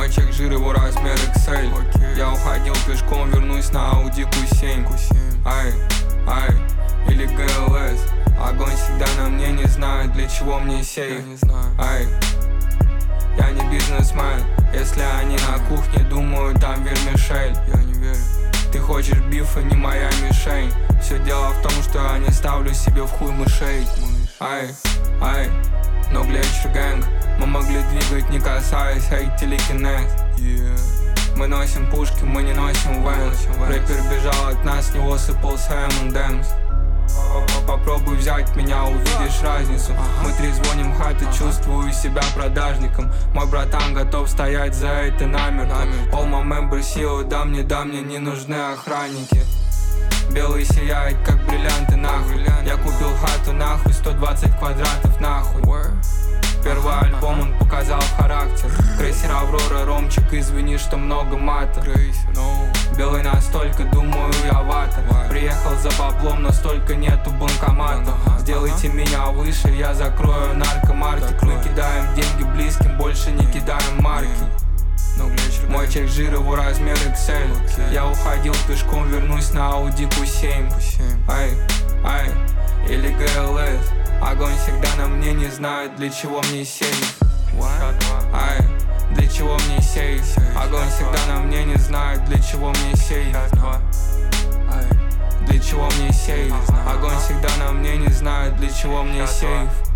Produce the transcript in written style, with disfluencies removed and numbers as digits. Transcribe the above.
Мой чек жир, его размер XL. Я уходил пешком, вернусь на Audi Q7. Ай, ай, или GLS. Огонь всегда на мне, не знаю, для чего мне сейф. Ай, я не бизнесмен. Если они на кухне, думаю, там вермишель. Я не верю. Ты хочешь бифа, не моя мишень. Все дело в том, что я не ставлю себе в хуй мышей. Ай, ай, но Глетчер гэнг. Мы могли двигать, не касаясь, эй, телекинез. Мы носим пушки, мы не носим вэнс. Рэпер бежал от нас, с него сыпался M&M's. Попробуй взять меня, увидишь разницу. Мы трезвоним хаты, чувствую себя продажником. Мой братан готов стоять за это намертво. All my members силу, да мне, не нужны охранники. Белый сияет, как бриллианты, нахуй. Я купил хату, нахуй, 120 квадратов, нахуй. Первый альбом он показал характер. Крейсер Аврора, Ромчик, извини, что много мата. Белый настолько, думаю, я вата. Приехал за баблом, но столько нету банкомата. Сделайте меня выше, я закрою наркомаркет. Мы кидаем деньги близким, больше не кидаем марки. Мой чек жир, его размер XL. Я уходил пешком, вернусь на Audi Q7. Ай, ай, или GLS. Огонь всегда на мне, не знаю, для чего мне сейф. Ай, для чего мне сейф. Огонь всегда на мне, не знаю, для чего мне сейф. Ай, для чего мне сейф. Огонь всегда на мне, не знаю, для чего мне сейф.